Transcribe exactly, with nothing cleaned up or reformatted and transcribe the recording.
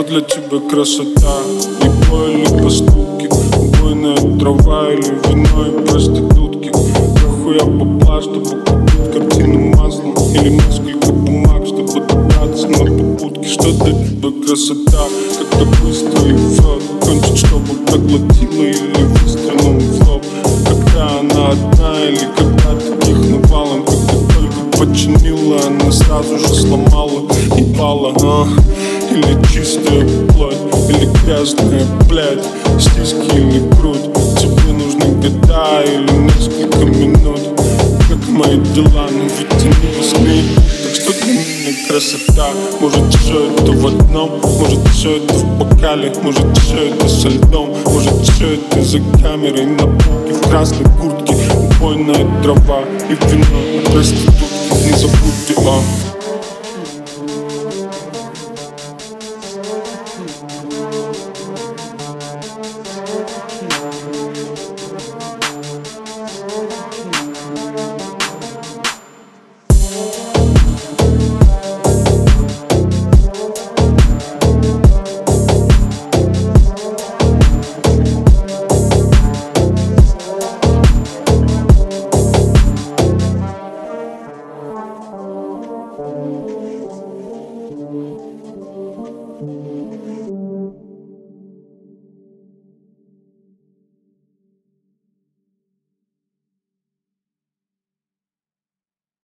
Что для тебя красота? Не бой или поступки, убойная трава или вино и проститутки. Дохуя бабла, чтобы купить картину маслом, или несколько бумаг, чтобы добраться на попутке. Что для тебя красота? Когда быстро и в рот кончит, чтобы проглотила или выстрелом в лоб. Когда она одна или когда таких навалом. Когда только починила, она сразу же сломала и пала, а? Или чистая плоть, или грязная, блядь, стиски или грудь. Тебе нужны года или несколько минут. Как мои дела, но ведь ты не восьми. Так что для меня красота? Может все это в одном, может все это в бокале, может все это со льдом, может все это за камерой на полке в красной куртке. Убойная трава и вино и проститутки. Не забудьте, а Thank you.